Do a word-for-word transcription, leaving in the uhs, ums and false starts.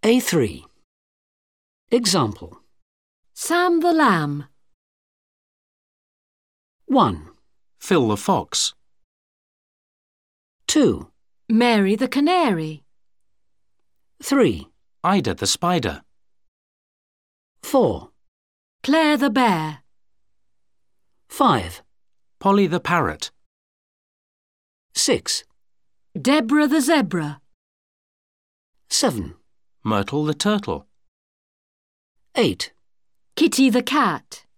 A three. Example. Sam the lamb. one, Phil the fox. two, Mary the canary. three, Ida the spider. four, Claire the bear. five, Polly the parrot. six, Deborah the zebra. seven, Myrtle the turtle. eight, Kitty the cat.